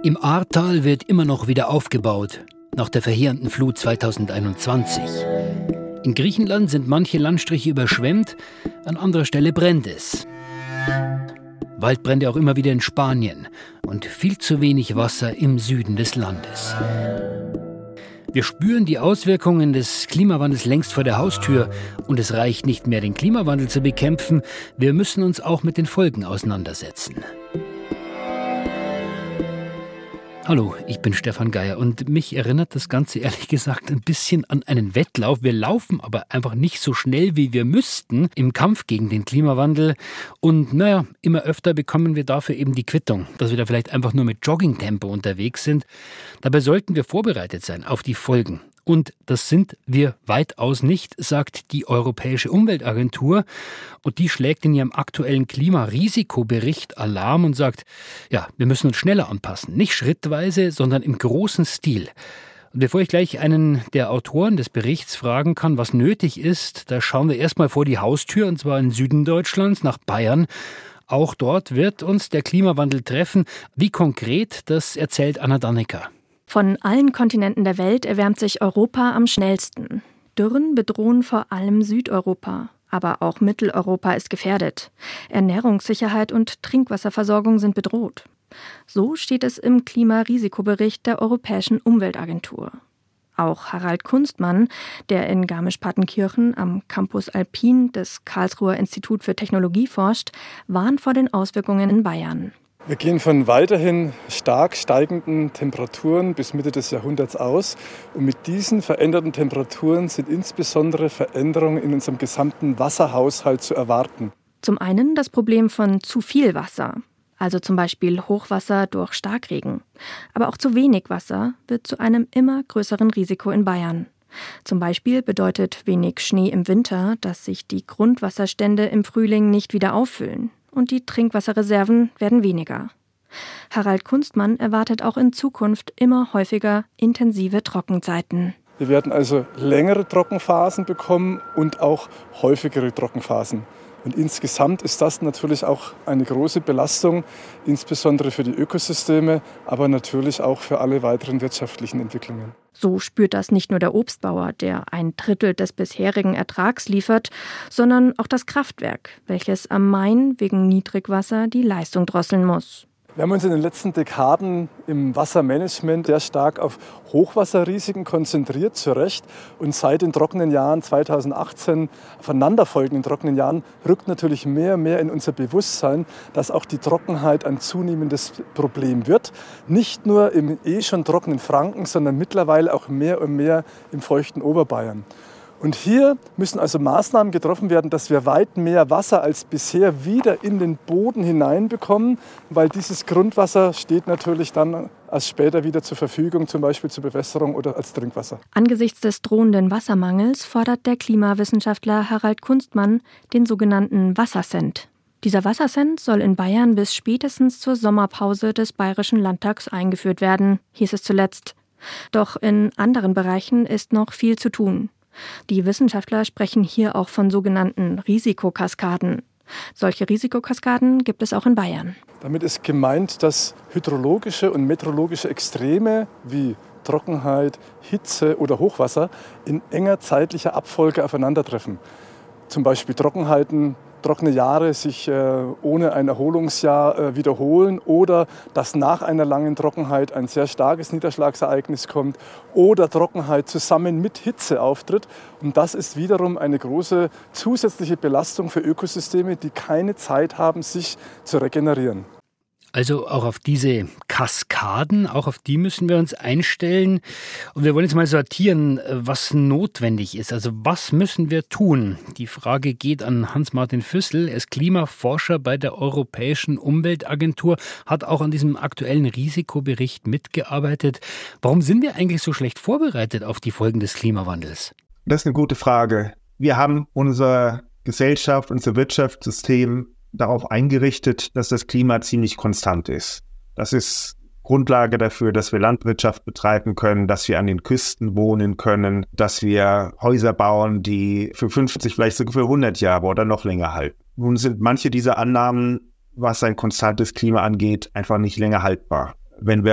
Im Ahrtal wird immer noch wieder aufgebaut, nach der verheerenden Flut 2021. In Griechenland sind manche Landstriche überschwemmt, an anderer Stelle brennt es. Waldbrände auch immer wieder in Spanien und viel zu wenig Wasser im Süden des Landes. Wir spüren die Auswirkungen des Klimawandels längst vor der Haustür und es reicht nicht mehr, den Klimawandel zu bekämpfen, wir müssen uns auch mit den Folgen auseinandersetzen. Hallo, ich bin Stefan Geier und mich erinnert das Ganze ehrlich gesagt ein bisschen an einen Wettlauf. Wir laufen aber einfach nicht so schnell, wie wir müssten im Kampf gegen den Klimawandel. Und immer öfter bekommen wir dafür eben die Quittung, dass wir da vielleicht einfach nur mit Joggingtempo unterwegs sind. Dabei sollten wir vorbereitet sein auf die Folgen. Und das sind wir weitaus nicht, sagt die Europäische Umweltagentur. Und die schlägt in ihrem aktuellen Klimarisikobericht Alarm und sagt, ja, wir müssen uns schneller anpassen. Nicht schrittweise, sondern im großen Stil. Und bevor ich gleich einen der Autoren des Berichts fragen kann, was nötig ist, da schauen wir erstmal vor die Haustür, und zwar in Süden Deutschlands, nach Bayern. Auch dort wird uns der Klimawandel treffen. Wie konkret, das erzählt Anna Dannecker. Von allen Kontinenten der Welt erwärmt sich Europa am schnellsten. Dürren bedrohen vor allem Südeuropa, aber auch Mitteleuropa ist gefährdet. Ernährungssicherheit und Trinkwasserversorgung sind bedroht. So steht es im Klimarisikobericht der Europäischen Umweltagentur. Auch Harald Kunstmann, der in Garmisch-Partenkirchen am Campus Alpin des Karlsruher Institut für Technologie forscht, warnt vor den Auswirkungen in Bayern. Wir gehen von weiterhin stark steigenden Temperaturen bis Mitte des Jahrhunderts aus. Und mit diesen veränderten Temperaturen sind insbesondere Veränderungen in unserem gesamten Wasserhaushalt zu erwarten. Zum einen das Problem von zu viel Wasser, also zum Beispiel Hochwasser durch Starkregen. Aber auch zu wenig Wasser wird zu einem immer größeren Risiko in Bayern. Zum Beispiel bedeutet wenig Schnee im Winter, dass sich die Grundwasserstände im Frühling nicht wieder auffüllen. Und die Trinkwasserreserven werden weniger. Harald Kunstmann erwartet auch in Zukunft immer häufiger intensive Trockenzeiten. Wir werden also längere Trockenphasen bekommen und auch häufigere Trockenphasen. Und insgesamt ist das natürlich auch eine große Belastung, insbesondere für die Ökosysteme, aber natürlich auch für alle weiteren wirtschaftlichen Entwicklungen. So spürt das nicht nur der Obstbauer, der 1/3 des bisherigen Ertrags liefert, sondern auch das Kraftwerk, welches am Main wegen Niedrigwasser die Leistung drosseln muss. Wir haben uns in den letzten Dekaden im Wassermanagement sehr stark auf Hochwasserrisiken konzentriert, zu Recht. Und seit den trockenen Jahren 2018, aufeinanderfolgenden trockenen Jahren, rückt natürlich mehr und mehr in unser Bewusstsein, dass auch die Trockenheit ein zunehmendes Problem wird. Nicht nur im schon trockenen Franken, sondern mittlerweile auch mehr und mehr im feuchten Oberbayern. Und hier müssen also Maßnahmen getroffen werden, dass wir weit mehr Wasser als bisher wieder in den Boden hineinbekommen, weil dieses Grundwasser steht natürlich dann als später wieder zur Verfügung, zum Beispiel zur Bewässerung oder als Trinkwasser. Angesichts des drohenden Wassermangels fordert der Klimawissenschaftler Harald Kunstmann den sogenannten Wassercent. Dieser Wassercent soll in Bayern bis spätestens zur Sommerpause des Bayerischen Landtags eingeführt werden, hieß es zuletzt. Doch in anderen Bereichen ist noch viel zu tun. Die Wissenschaftler sprechen hier auch von sogenannten Risikokaskaden. Solche Risikokaskaden gibt es auch in Bayern. Damit ist gemeint, dass hydrologische und meteorologische Extreme wie Trockenheit, Hitze oder Hochwasser in enger zeitlicher Abfolge aufeinandertreffen. Zum Beispiel trockene Jahre sich ohne ein Erholungsjahr wiederholen oder dass nach einer langen Trockenheit ein sehr starkes Niederschlagsereignis kommt oder Trockenheit zusammen mit Hitze auftritt. Und das ist wiederum eine große zusätzliche Belastung für Ökosysteme, die keine Zeit haben, sich zu regenerieren. Also auch auf diese Kaskaden, auch auf die müssen wir uns einstellen. Und wir wollen jetzt mal sortieren, was notwendig ist. Also was müssen wir tun? Die Frage geht an Hans-Martin Füssel. Er ist Klimaforscher bei der Europäischen Umweltagentur, hat auch an diesem aktuellen Risikobericht mitgearbeitet. Warum sind wir eigentlich so schlecht vorbereitet auf die Folgen des Klimawandels? Das ist eine gute Frage. Wir haben unsere Gesellschaft, unser Wirtschaftssystem darauf eingerichtet, dass das Klima ziemlich konstant ist. Das ist Grundlage dafür, dass wir Landwirtschaft betreiben können, dass wir an den Küsten wohnen können, dass wir Häuser bauen, die für 50, vielleicht sogar für 100 Jahre oder noch länger halten. Nun sind manche dieser Annahmen, was ein konstantes Klima angeht, einfach nicht länger haltbar. Wenn wir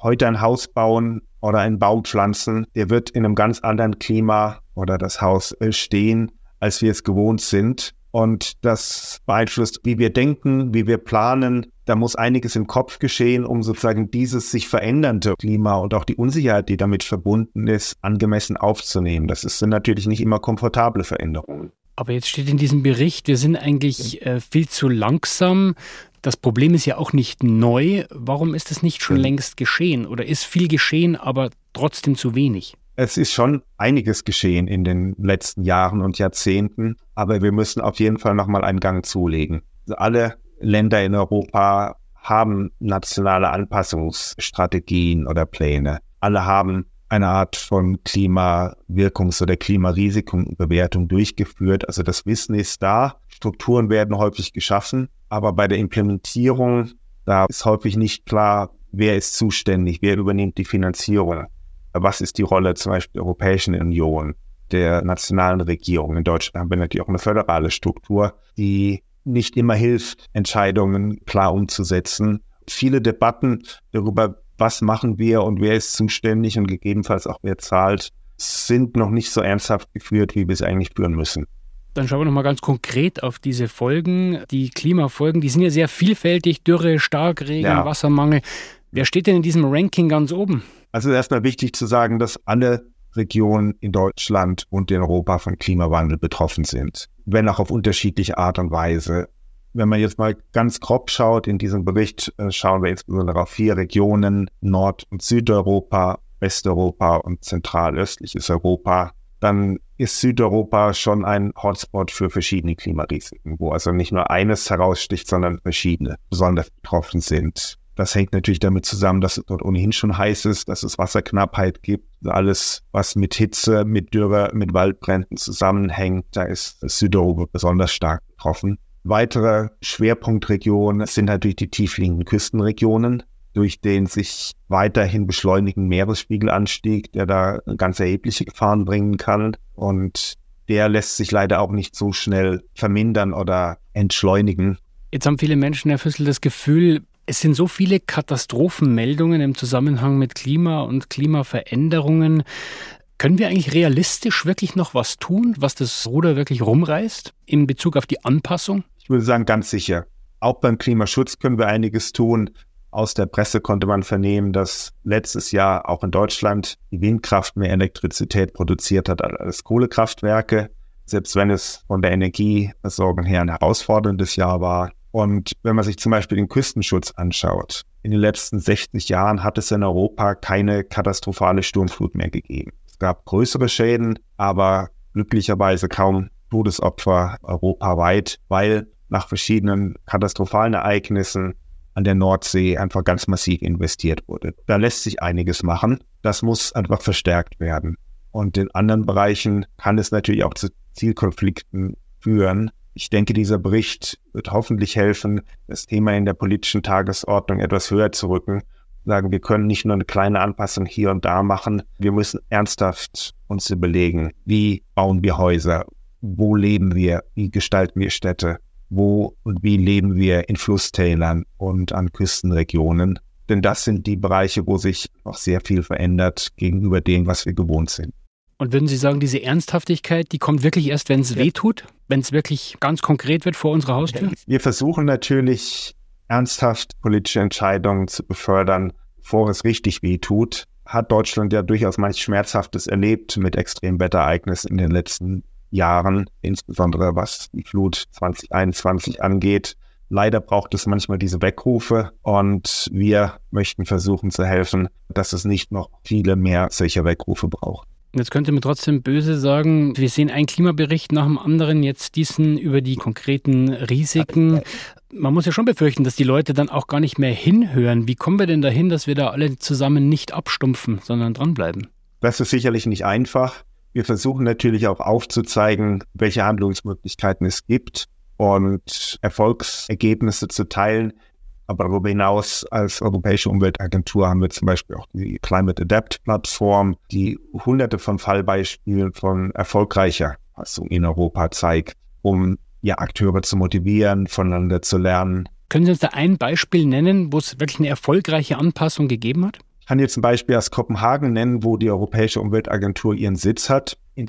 heute ein Haus bauen oder einen Baum pflanzen, der wird in einem ganz anderen Klima oder das Haus stehen, als wir es gewohnt sind. Und das beeinflusst, wie wir denken, wie wir planen. Da muss einiges im Kopf geschehen, um sozusagen dieses sich verändernde Klima und auch die Unsicherheit, die damit verbunden ist, angemessen aufzunehmen. Das sind natürlich nicht immer komfortable Veränderungen. Aber jetzt steht in diesem Bericht, wir sind eigentlich viel zu langsam. Das Problem ist ja auch nicht neu. Warum ist es nicht schon längst geschehen? Oder ist viel geschehen, aber trotzdem zu wenig? Es ist schon einiges geschehen in den letzten Jahren und Jahrzehnten, aber wir müssen auf jeden Fall nochmal einen Gang zulegen. Also alle Länder in Europa haben nationale Anpassungsstrategien oder Pläne. Alle haben eine Art von Klimawirkungs- oder Klimarisikobewertung durchgeführt. Also das Wissen ist da, Strukturen werden häufig geschaffen, aber bei der Implementierung, da ist häufig nicht klar, wer ist zuständig, wer übernimmt die Finanzierung. Was ist die Rolle zum Beispiel der Europäischen Union, der nationalen Regierung? In Deutschland haben wir natürlich auch eine föderale Struktur, die nicht immer hilft, Entscheidungen klar umzusetzen. Viele Debatten darüber, was machen wir und wer ist zuständig und gegebenenfalls auch wer zahlt, sind noch nicht so ernsthaft geführt, wie wir es eigentlich führen müssen. Dann schauen wir nochmal ganz konkret auf diese Folgen. Die Klimafolgen, die sind ja sehr vielfältig. Dürre, Starkregen, Wassermangel. Wer steht denn in diesem Ranking ganz oben? Also erstmal wichtig zu sagen, dass alle Regionen in Deutschland und in Europa von Klimawandel betroffen sind, wenn auch auf unterschiedliche Art und Weise. Wenn man jetzt mal ganz grob schaut, in diesem Bericht schauen wir insbesondere auf 4 Regionen, Nord- und Südeuropa, Westeuropa und zentralöstliches Europa, dann ist Südeuropa schon ein Hotspot für verschiedene Klimarisiken, wo also nicht nur eines heraussticht, sondern verschiedene besonders betroffen sind. Das hängt natürlich damit zusammen, dass es dort ohnehin schon heiß ist, dass es Wasserknappheit gibt. Alles, was mit Hitze, mit Dürre, mit Waldbränden zusammenhängt, da ist Südeuropa besonders stark betroffen. Weitere Schwerpunktregionen sind natürlich die tiefliegenden Küstenregionen, durch den sich weiterhin beschleunigenden Meeresspiegelanstieg, der da ganz erhebliche Gefahren bringen kann. Und der lässt sich leider auch nicht so schnell vermindern oder entschleunigen. Jetzt haben viele Menschen, Herr Füssel, das Gefühl, es sind so viele Katastrophenmeldungen im Zusammenhang mit Klima und Klimaveränderungen. Können wir eigentlich realistisch wirklich noch was tun, was das Ruder wirklich rumreißt in Bezug auf die Anpassung? Ich würde sagen, ganz sicher. Auch beim Klimaschutz können wir einiges tun. Aus der Presse konnte man vernehmen, dass letztes Jahr auch in Deutschland die Windkraft mehr Elektrizität produziert hat als Kohlekraftwerke, selbst wenn es von der Energieversorgung her ein herausforderndes Jahr war. Und wenn man sich zum Beispiel den Küstenschutz anschaut, in den letzten 60 Jahren hat es in Europa keine katastrophale Sturmflut mehr gegeben. Es gab größere Schäden, aber glücklicherweise kaum Todesopfer europaweit, weil nach verschiedenen katastrophalen Ereignissen an der Nordsee einfach ganz massiv investiert wurde. Da lässt sich einiges machen. Das muss einfach verstärkt werden. Und in anderen Bereichen kann es natürlich auch zu Zielkonflikten führen. Ich denke, dieser Bericht wird hoffentlich helfen, das Thema in der politischen Tagesordnung etwas höher zu rücken. Sagen, wir können nicht nur eine kleine Anpassung hier und da machen. Wir müssen ernsthaft uns überlegen, wie bauen wir Häuser? Wo leben wir? Wie gestalten wir Städte? Wo und wie leben wir in Flusstälern und an Küstenregionen? Denn das sind die Bereiche, wo sich noch sehr viel verändert gegenüber dem, was wir gewohnt sind. Und würden Sie sagen, diese Ernsthaftigkeit, die kommt wirklich erst, wenn es weh tut? Wenn es wirklich ganz konkret wird vor unserer Haustür? Wir versuchen natürlich ernsthaft politische Entscheidungen zu befördern, bevor es richtig weh tut. Hat Deutschland ja durchaus manch Schmerzhaftes erlebt mit Extremwetterereignissen in den letzten Jahren, insbesondere was die Flut 2021 angeht. Leider braucht es manchmal diese Weckrufe und wir möchten versuchen zu helfen, dass es nicht noch viele mehr solcher Weckrufe braucht. Jetzt könnte man trotzdem böse sagen, wir sehen einen Klimabericht nach dem anderen, jetzt diesen über die konkreten Risiken. Man muss ja schon befürchten, dass die Leute dann auch gar nicht mehr hinhören. Wie kommen wir denn dahin, dass wir da alle zusammen nicht abstumpfen, sondern dranbleiben? Das ist sicherlich nicht einfach. Wir versuchen natürlich auch aufzuzeigen, welche Handlungsmöglichkeiten es gibt und Erfolgsergebnisse zu teilen. Aber darüber hinaus als Europäische Umweltagentur haben wir zum Beispiel auch die Climate Adapt Plattform, die hunderte von Fallbeispielen von erfolgreicher Passung in Europa zeigt, um Akteure zu motivieren, voneinander zu lernen. Können Sie uns da ein Beispiel nennen, wo es wirklich eine erfolgreiche Anpassung gegeben hat? Ich kann jetzt ein Beispiel aus Kopenhagen nennen, wo die Europäische Umweltagentur ihren Sitz hat. In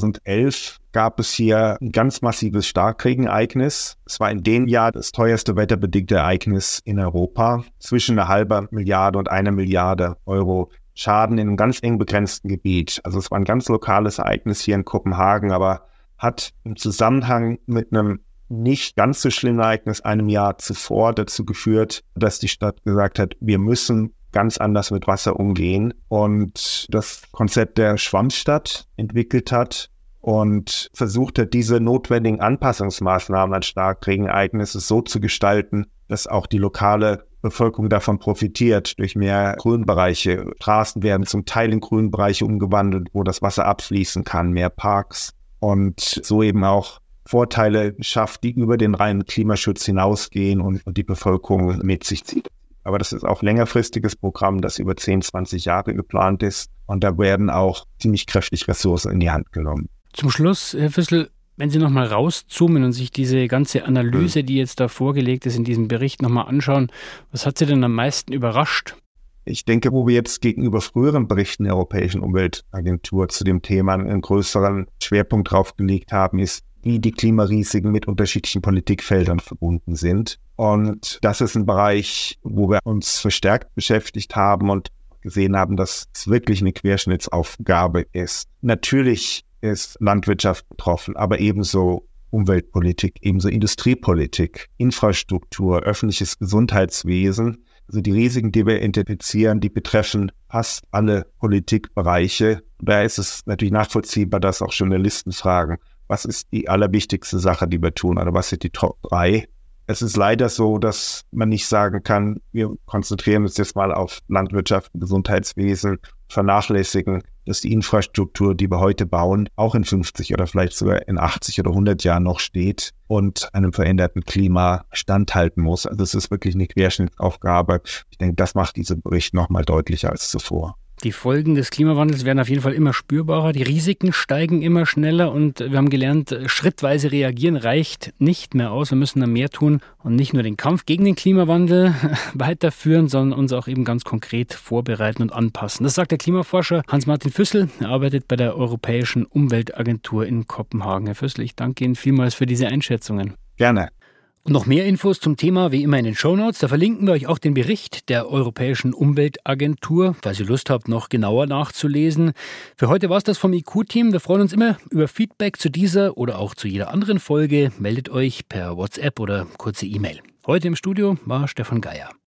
2011 gab es hier ein ganz massives Starkregenereignis. Es war in dem Jahr das teuerste wetterbedingte Ereignis in Europa. Zwischen 0,5 Milliarde und 1 Milliarde Euro Schaden in einem ganz eng begrenzten Gebiet. Also es war ein ganz lokales Ereignis hier in Kopenhagen, aber hat im Zusammenhang mit einem nicht ganz so schlimmen Ereignis einem Jahr zuvor dazu geführt, dass die Stadt gesagt hat, wir müssen ganz anders mit Wasser umgehen und das Konzept der Schwammstadt entwickelt hat und versucht hat, diese notwendigen Anpassungsmaßnahmen an Starkregenereignisse so zu gestalten, dass auch die lokale Bevölkerung davon profitiert durch mehr Grünbereiche. Straßen werden zum Teil in Grünbereiche umgewandelt, wo das Wasser abfließen kann, mehr Parks und so eben auch Vorteile schafft, die über den reinen Klimaschutz hinausgehen und die Bevölkerung mit sich zieht. Aber das ist auch ein längerfristiges Programm, das über 10, 20 Jahre geplant ist. Und da werden auch ziemlich kräftig Ressourcen in die Hand genommen. Zum Schluss, Herr Füssel, wenn Sie nochmal rauszoomen und sich diese ganze Analyse, die jetzt da vorgelegt ist in diesem Bericht, nochmal anschauen, was hat Sie denn am meisten überrascht? Ich denke, wo wir jetzt gegenüber früheren Berichten der Europäischen Umweltagentur zu dem Thema einen größeren Schwerpunkt drauf gelegt haben, ist, wie die Klimarisiken mit unterschiedlichen Politikfeldern verbunden sind. Und das ist ein Bereich, wo wir uns verstärkt beschäftigt haben und gesehen haben, dass es wirklich eine Querschnittsaufgabe ist. Natürlich ist Landwirtschaft betroffen, aber ebenso Umweltpolitik, ebenso Industriepolitik, Infrastruktur, öffentliches Gesundheitswesen. Also die Risiken, die wir identifizieren, die betreffen fast alle Politikbereiche. Da ist es natürlich nachvollziehbar, dass auch Journalisten fragen, was ist die allerwichtigste Sache, die wir tun, oder was sind die Top 3? Es ist leider so, dass man nicht sagen kann, wir konzentrieren uns jetzt mal auf Landwirtschaft und Gesundheitswesen, vernachlässigen, dass die Infrastruktur, die wir heute bauen, auch in 50 oder vielleicht sogar in 80 oder 100 Jahren noch steht und einem veränderten Klima standhalten muss. Also es ist wirklich eine Querschnittsaufgabe. Ich denke, das macht dieser Bericht noch mal deutlicher als zuvor. Die Folgen des Klimawandels werden auf jeden Fall immer spürbarer, die Risiken steigen immer schneller und wir haben gelernt, schrittweise reagieren reicht nicht mehr aus. Wir müssen da mehr tun und nicht nur den Kampf gegen den Klimawandel weiterführen, sondern uns auch eben ganz konkret vorbereiten und anpassen. Das sagt der Klimaforscher Hans-Martin Füssel. Er arbeitet bei der Europäischen Umweltagentur in Kopenhagen. Herr Füssel, ich danke Ihnen vielmals für diese Einschätzungen. Gerne. Und noch mehr Infos zum Thema wie immer in den Shownotes. Da verlinken wir euch auch den Bericht der Europäischen Umweltagentur, falls ihr Lust habt, noch genauer nachzulesen. Für heute war es das vom IQ-Team. Wir freuen uns immer über Feedback zu dieser oder auch zu jeder anderen Folge. Meldet euch per WhatsApp oder kurze E-Mail. Heute im Studio war Stefan Geier.